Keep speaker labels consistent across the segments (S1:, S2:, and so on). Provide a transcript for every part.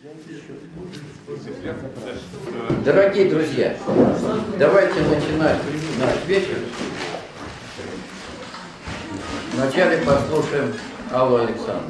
S1: Дорогие друзья, давайте начинать наш вечер. Вначале послушаем Аллу Александровну.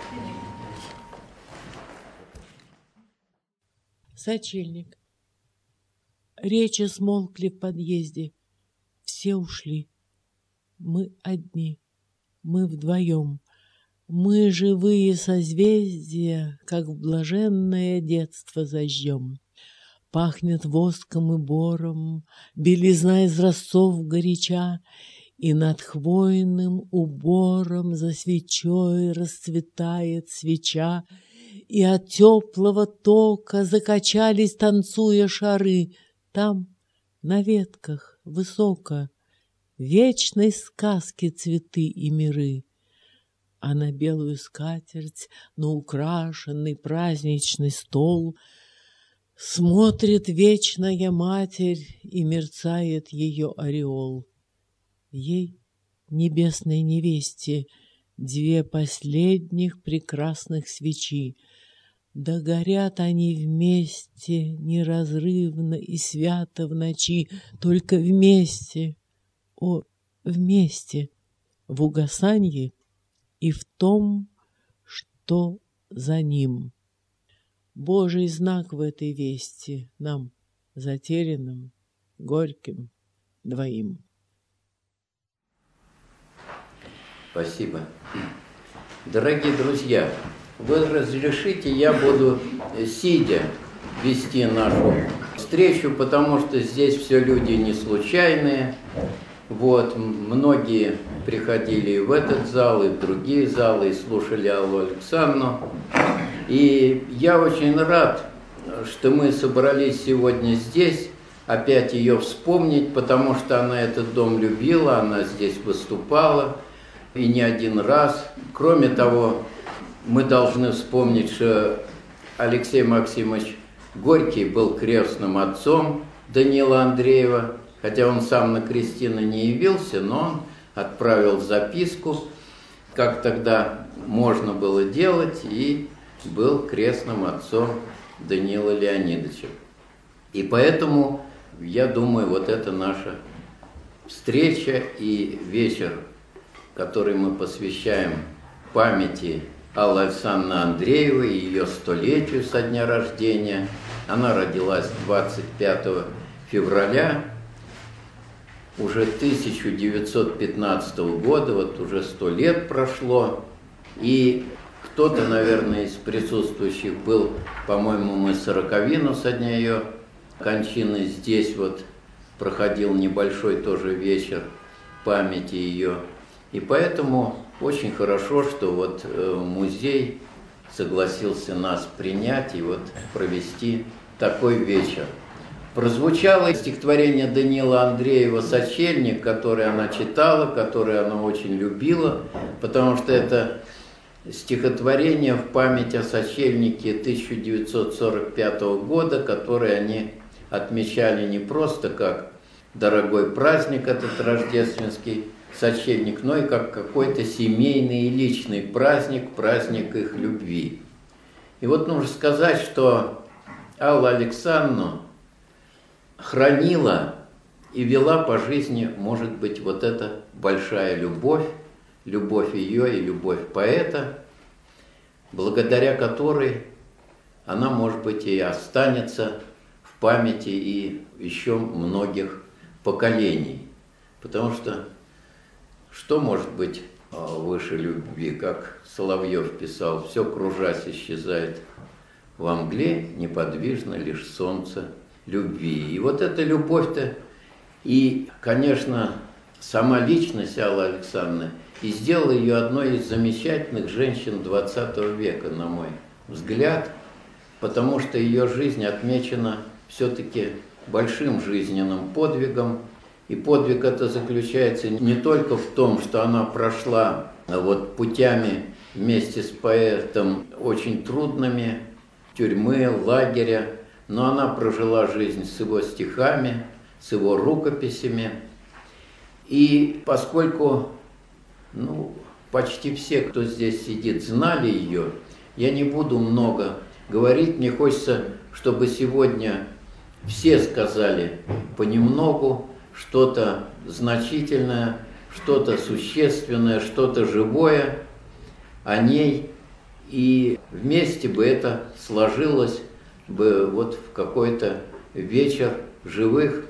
S2: Сочельник. Речи смолкли в подъезде. Все ушли. Мы одни. Мы вдвоем. Мы живые созвездия, как в блаженное детство зажжем. Пахнет воском и бором, белизна из росов горяча, и над хвойным убором за свечой расцветает свеча, и от теплого тока закачались, танцуя шары. Там, на ветках, высоко, вечной сказки цветы и миры. А на белую скатерть, на украшенный праздничный стол смотрит вечная Матерь, и мерцает ее ореол. Ей, небесной невесте, две последних прекрасных свечи. Да горят они вместе, неразрывно и свято в ночи, только вместе, о, вместе, в угасанье и в том, что за ним. Божий знак в этой вести нам, затерянным, горьким, двоим.
S1: Спасибо. Дорогие друзья, вы разрешите, я буду сидя вести нашу встречу, потому что здесь все люди не случайные. Вот, многие приходили и в этот зал, и в другие залы, и слушали Аллу Александровну. И я очень рад, что мы собрались сегодня здесь, опять ее вспомнить, потому что она этот дом любила, она здесь выступала, и не один раз. Кроме того, мы должны вспомнить, что Алексей Максимович Горький был крестным отцом Даниила Андреева, хотя он сам на крестины не явился, но он отправил записку, как тогда можно было делать, и был крестным отцом Даниила Леонидовича. И поэтому, я думаю, вот это наша встреча и вечер, который мы посвящаем памяти Аллы Александровны Андреевой и ее 100-летию со дня рождения. Она родилась 25 февраля уже 1915 года, вот уже 100 лет прошло. И кто-то, наверное, из присутствующих был, по-моему, мы 40-вину со дня ее кончины здесь вот проходил небольшой тоже вечер памяти ее. И поэтому очень хорошо, что вот музей согласился нас принять и вот провести такой вечер. Прозвучало стихотворение Даниила Андреева «Сочельник», которое она читала, которое она очень любила, потому что это стихотворение в память о сочельнике 1945 года, который они отмечали не просто как дорогой праздник, этот рождественский сочельник, но и как какой-то семейный и личный праздник, праздник их любви. И вот нужно сказать, что Алла Александровна хранила и вела по жизни, может быть, вот эта большая любовь, любовь ее и любовь поэта, благодаря которой она, может быть, и останется в памяти и еще многих поколений. Потому что может быть выше любви, как Соловьев писал: «Все, кружась, исчезает во мгле, неподвижно лишь солнце любви». И вот эта любовь-то, и, конечно, сама личность Аллы Александровны и сделала ее одной из замечательных женщин 20 века, на мой взгляд, потому что ее жизнь отмечена все-таки большим жизненным подвигом. И подвиг это заключается не только в том, что она прошла вот путями вместе с поэтом очень трудными, тюрьмы, лагеря, но она прожила жизнь с его стихами, с его рукописями. И поскольку почти все, кто здесь сидит, знали ее, я не буду много говорить. Мне хочется, чтобы сегодня все сказали понемногу что-то значительное, что-то существенное, что-то живое о ней, и вместе бы это сложилось бы вот в какой-то вечер живых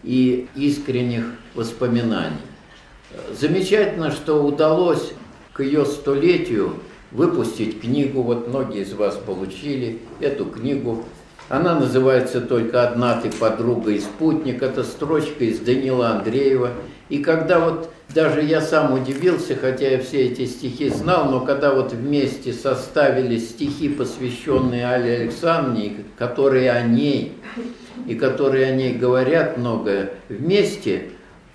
S1: и искренних воспоминаний. Замечательно, что удалось к ее 100-летию выпустить книгу. Вот многие из вас получили эту книгу. Она называется «Только одна ты, подруга и спутник». Это строчка из Даниила Андреева. И когда вот даже я сам удивился, хотя я все эти стихи знал, но когда вот вместе составили стихи, посвященные Алле Александровне, которые о ней, и которые о ней говорят многое вместе,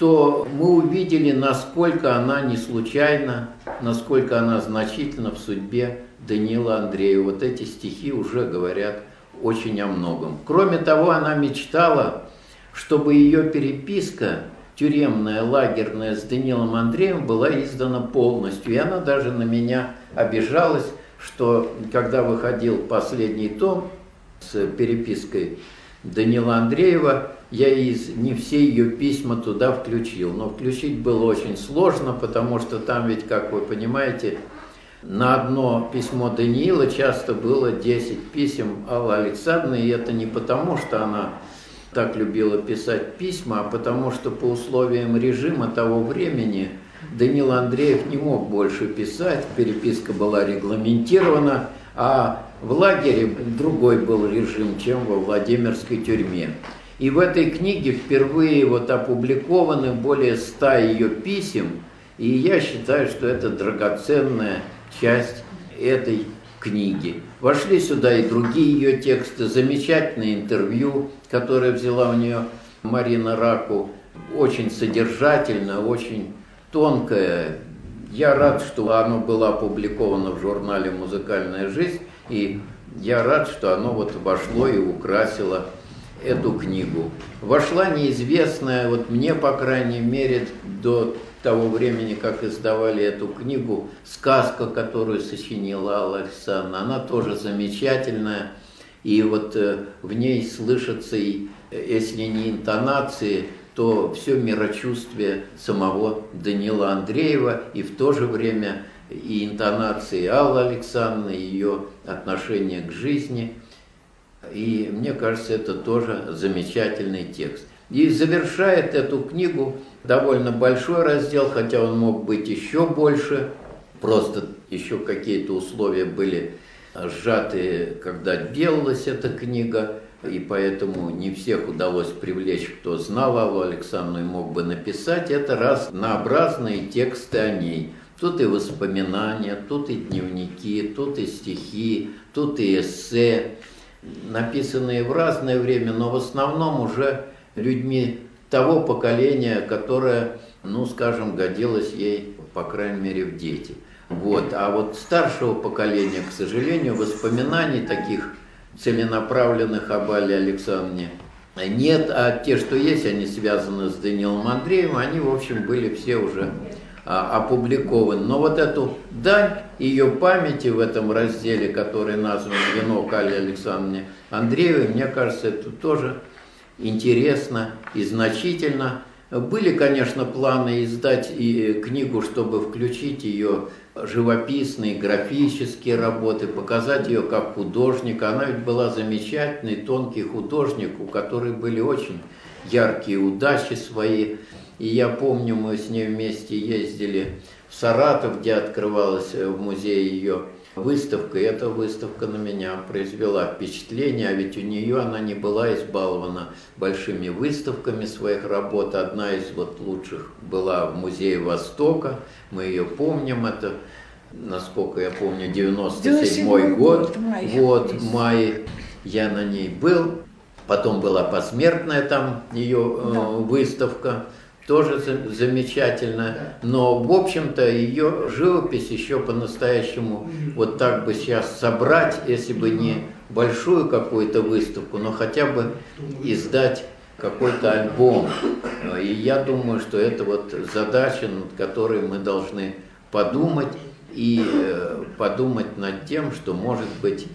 S1: то мы увидели, насколько она не случайна, насколько она значительна в судьбе Даниила Андреева. Вот эти стихи уже говорят очень о многом. Кроме того, она мечтала, чтобы ее переписка тюремная, лагерная с Даниилом Андреевым была издана полностью. И она даже на меня обижалась, что когда выходил последний том с перепиской Даниила Андреева, я не все ее письма туда включил. Но включить было очень сложно, потому что там ведь, как вы понимаете, на одно письмо Даниила часто было 10 писем Аллы Александровны, и это не потому, что она так любила писать письма, а потому что по условиям режима того времени Даниил Андреев не мог больше писать, переписка была регламентирована, а в лагере другой был режим, чем во Владимирской тюрьме. И в этой книге впервые вот опубликованы более 100 ее писем, и я считаю, что это драгоценная часть этой книги. Вошли сюда и другие ее тексты, замечательное интервью, которое взяла у нее Марина Раку, очень содержательное, очень тонкое. Я рад, что оно было опубликовано в журнале «Музыкальная жизнь», и я рад, что оно вот вошло и украсило эту книгу. Вошла неизвестная, вот мне, по крайней мере, до того времени, как издавали эту книгу, сказка, которую сочинила Алла Александровна, она тоже замечательная, и вот в ней слышатся, и, если не интонации, то все мирочувствие самого Даниила Андреева, и в то же время и интонации Аллы Александровны, ее отношение к жизни. И мне кажется, это тоже замечательный текст. И завершает эту книгу довольно большой раздел, хотя он мог быть еще больше, просто еще какие-то условия были сжаты, когда делалась эта книга, и поэтому не всех удалось привлечь, кто знал Аллу Александровну и мог бы написать. Это разнообразные тексты о ней. Тут и воспоминания, тут и дневники, тут и стихи, тут и эссе, написанные в разное время, но в основном уже людьми того поколения, которое, ну, скажем, годилось ей, по крайней мере, в дети. Вот. А вот старшего поколения, к сожалению, воспоминаний таких целенаправленных об Алле Александровне нет, а те, что есть, они связаны с Даниилом Андреевым, они, в общем, были все уже опубликованы. Но вот эту дань ее памяти в этом разделе, который назван «Венок Алле Александровне Андреевой», мне кажется, это тоже интересно и значительно. Были, конечно, планы издать и книгу, чтобы включить ее живописные, графические работы, показать ее как художника. Она ведь была замечательный, тонкий художник, у которой были очень яркие удачи свои. И я помню, мы с ней вместе ездили в Саратов, где открывалась в музее ее выставка. И эта выставка на меня произвела впечатление, а ведь у нее она не была избалована большими выставками своих работ. Одна из вот лучших была в Музее Востока, мы ее помним, это, насколько я помню, 97-й год, вот, в мае я на ней был. Потом была посмертная там ее выставка. Тоже замечательно, но, в общем-то, ее живопись еще по-настоящему вот так бы сейчас собрать, если бы не большую какую-то выставку, но хотя бы издать какой-то альбом. И я думаю, что это вот задача, над которой мы должны подумать, и подумать над тем, что, может быть,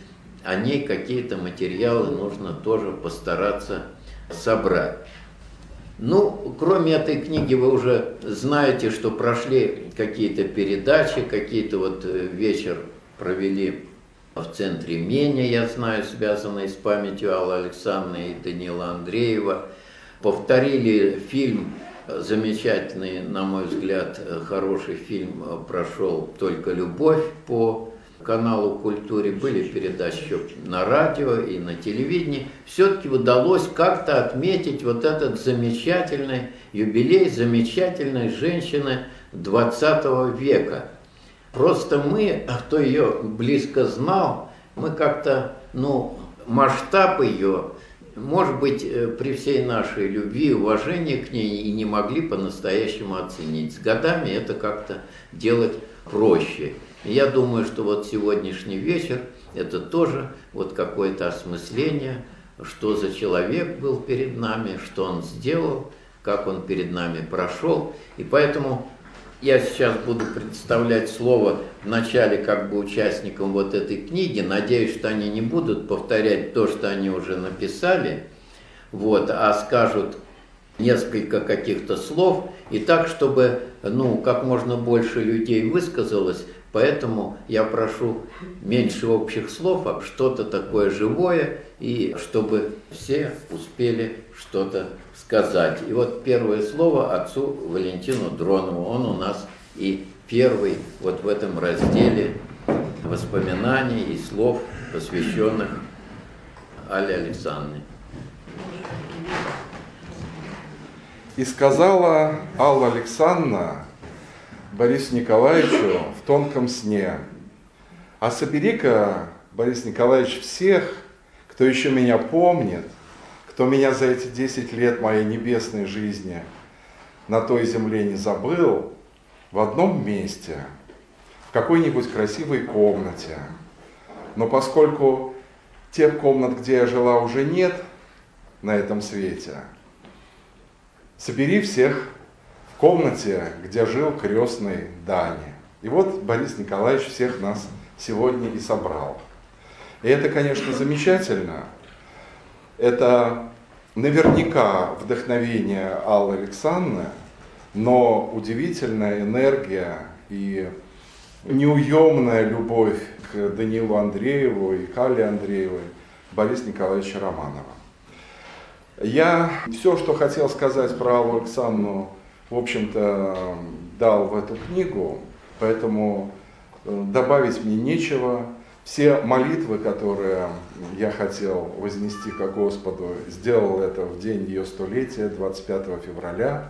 S1: о ней какие-то материалы нужно тоже постараться собрать. Ну, кроме этой книги, вы уже знаете, что прошли какие-то передачи, какие-то вот вечер провели в центре Меня, я знаю, связанные с памятью Аллы Александры и Даниила Андреева. Повторили фильм, замечательный, на мой взгляд, хороший фильм прошел «Только любовь» по каналу «Культуре». Были передачи еще на радио и на телевидении. Все-таки удалось как-то отметить вот этот замечательный юбилей замечательной женщины 20 века. Просто мы, кто ее близко знал, мы как-то, масштаб ее, может быть, при всей нашей любви и уважении к ней и не могли по-настоящему оценить. С годами это как-то делать проще. И я думаю, что вот сегодняшний вечер – это тоже вот какое-то осмысление, что за человек был перед нами, что он сделал, как он перед нами прошел. И поэтому я сейчас буду представлять слово вначале как бы участникам вот этой книги. Надеюсь, что они не будут повторять то, что они уже написали, а скажут несколько каких-то слов, и так, чтобы как можно больше людей высказалось. Поэтому я прошу меньше общих слов, а что-то такое живое, и чтобы все успели что-то сказать. И вот первое слово отцу Валентину Дронову. Он у нас и первый вот в этом разделе воспоминаний и слов, посвященных Алле Александровне.
S3: И сказала Алла Александровна Борису Николаевичу в тонком сне: а собери-ка, Борис Николаевич, всех, кто еще меня помнит, кто меня за эти 10 лет моей небесной жизни на той земле не забыл, в одном месте, в какой-нибудь красивой комнате. Но поскольку тех комнат, где я жила, уже нет на этом свете, собери всех в комнате, где жил крестный Дани. И вот Борис Николаевич всех нас сегодня и собрал. И это, конечно, замечательно. Это наверняка вдохновение Аллы Александровны, но удивительная энергия и неуемная любовь к Даниилу Андрееву и к Алле Андреевой Бориса Николаевича Романова. Я все, что хотел сказать про Аллу Александровну, в общем-то, дал в эту книгу, поэтому добавить мне нечего. Все молитвы, которые я хотел вознести ко Господу, сделал это в день ее столетия, 25 февраля.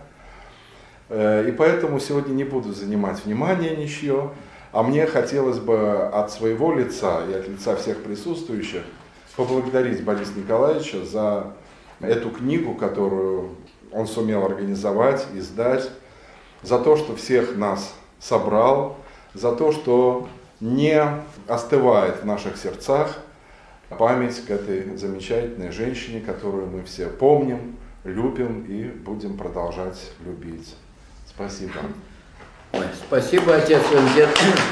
S3: И поэтому сегодня не буду занимать внимание ничье, а мне хотелось бы от своего лица и от лица всех присутствующих поблагодарить Бориса Николаевича за эту книгу, которую он сумел организовать, издать, за то, что всех нас собрал, за то, что не остывает в наших сердцах память к этой замечательной женщине, которую мы все помним, любим и будем продолжать любить. Спасибо.
S1: Спасибо, отец Валентин.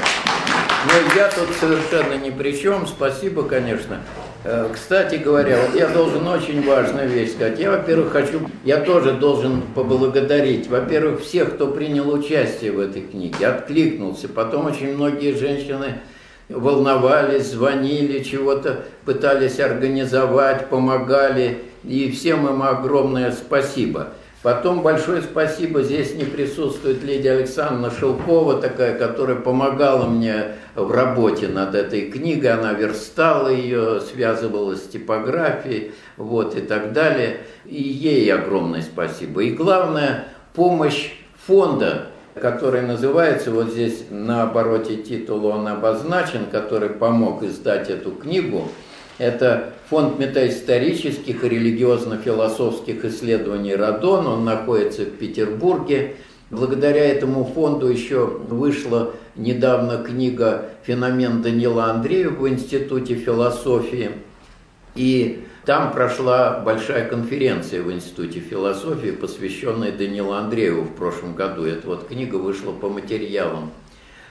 S1: Но я тут совершенно ни при чем. Спасибо, конечно. Кстати говоря, вот я должен очень важную вещь сказать. Я тоже должен поблагодарить, во-первых, всех, кто принял участие в этой книге, откликнулся. Потом очень многие женщины волновались, звонили, чего-то пытались организовать, помогали. И всем им огромное спасибо. Потом большое спасибо, здесь не присутствует Лидия Александровна Шелкова, такая, которая помогала мне в работе над этой книгой, она верстала ее, связывала с типографией, и так далее. И ей огромное спасибо. И главное, помощь фонда, который называется, вот здесь на обороте титула он обозначен, который помог издать эту книгу. Это фонд метаисторических и религиозно-философских исследований «Радон», он находится в Петербурге. Благодаря этому фонду еще вышла недавно книга «Феномен Даниила Андреева» в Институте философии. И там прошла большая конференция в Институте философии, посвященная Даниилу Андрееву в прошлом году. Эта вот книга вышла по материалам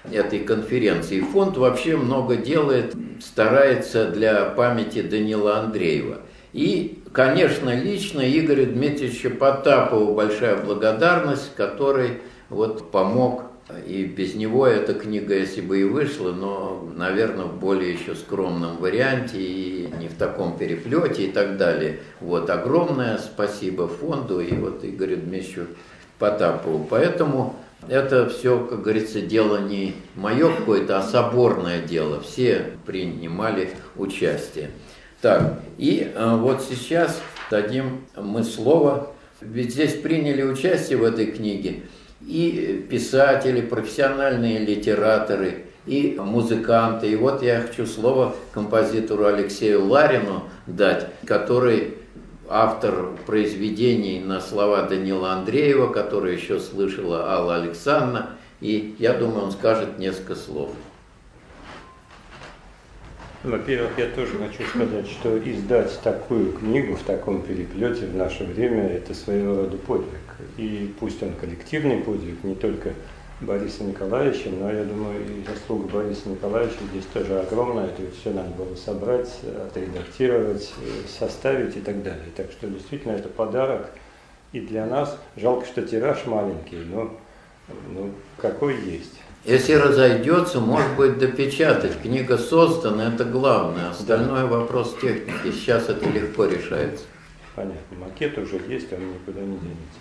S1: этой конференции. Фонд вообще много делает, старается для памяти Данила Андреева. И, конечно, лично Игорю Дмитриевичу Потапову большая благодарность, который вот помог. И без него эта книга, если бы и вышла, но, наверное, в более еще скромном варианте и не в таком переплете и так далее. Вот, огромное спасибо фонду и вот Игорю Дмитриевичу Потапову. Поэтому это все, как говорится, дело не мое какое-то, а соборное дело. Все принимали участие. Так, и вот сейчас дадим мы слово. Ведь здесь приняли участие в этой книге и писатели, профессиональные литераторы, и музыканты. И вот я хочу слово композитору Алексею Ларину дать, который автор произведений на слова Данила Андреева, который еще слышала Алла Александровна. И я думаю, он скажет несколько слов.
S4: Во-первых, я тоже хочу сказать, что издать такую книгу в таком переплете в наше время – это своего рода подвиг. И пусть он коллективный подвиг, не только Бориса Николаевича, но я думаю, и заслуга Бориса Николаевича здесь тоже огромная. Это все надо было собрать, отредактировать, составить и так далее. Так что действительно это подарок и для нас. Жалко, что тираж маленький, но какой есть.
S1: Если разойдется, может быть, допечатать. Книга создана, это главное. Остальное вопрос техники. Сейчас это легко решается.
S4: Понятно. Макет уже есть, он никуда не денется.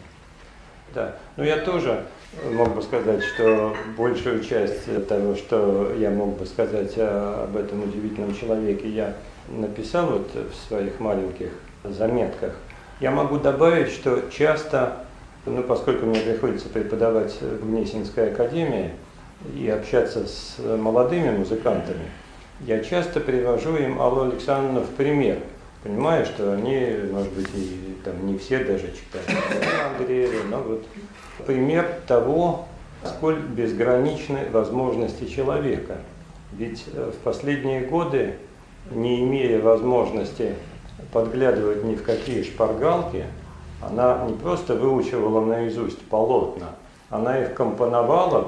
S4: Да. Но я тоже мог бы сказать, что большую часть того, что я мог бы сказать об этом удивительном человеке, я написал вот в своих маленьких заметках. Я могу добавить, что часто, поскольку мне приходится преподавать в Гнесинской академии, и общаться с молодыми музыкантами, я часто привожу им Аллу Александровну в пример, понимая, что они, может быть, и там не все даже читали Андреева, но вот пример того, сколь безграничны возможности человека. Ведь в последние годы, не имея возможности подглядывать ни в какие шпаргалки, она не просто выучивала наизусть полотна, она их компоновала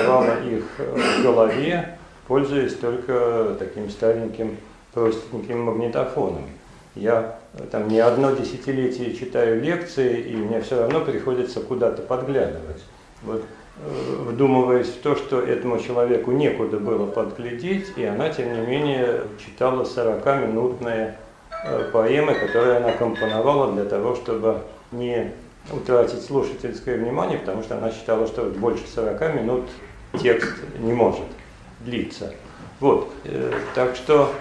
S4: их в голове, пользуясь только таким стареньким простеньким магнитофоном. Я там не одно десятилетие читаю лекции, и мне все равно приходится куда-то подглядывать. Вот, вдумываясь в то, что этому человеку некуда было подглядеть, и она, тем не менее, читала 40-минутные поэмы, которые она компоновала для того, чтобы не утратить слушательское внимание, потому что она считала, что больше 40 минут текст не может длиться. Вот, так что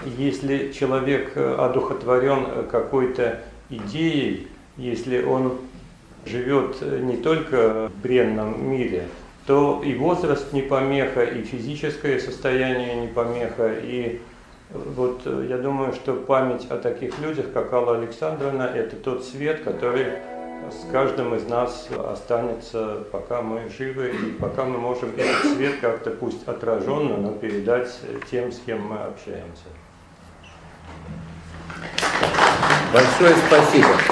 S4: если человек одухотворен какой-то идеей, если он живет не только в бренном мире, то и возраст не помеха, и физическое состояние не помеха, и вот я думаю, что память о таких людях, как Алла Александровна, это тот свет, который с каждым из нас останется, пока мы живы, и пока мы можем этот свет как-то, пусть отраженно, но передать тем, с кем мы общаемся.
S1: Большое спасибо.